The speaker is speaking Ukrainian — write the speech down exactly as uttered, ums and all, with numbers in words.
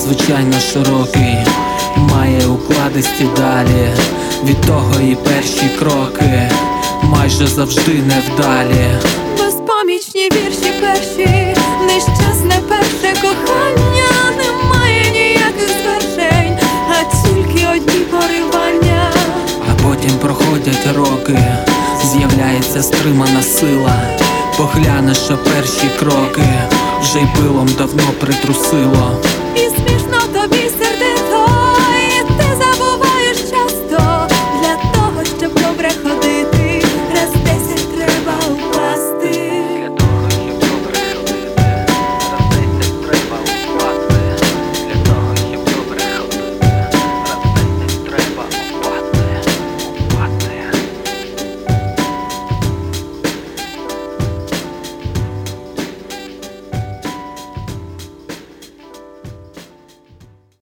надзвичайно широкий, має укладисті далі, від того і перші кроки майже завжди невдалі. Безпомічні вірші перші, нещасне перше кохання, немає ніяких звершень, а тільки одні поривання. А потім проходять роки, з'являється стримана сила. Поглянеш, що перші кроки вже й пилом давно притрусило. І смішно тобі сердито,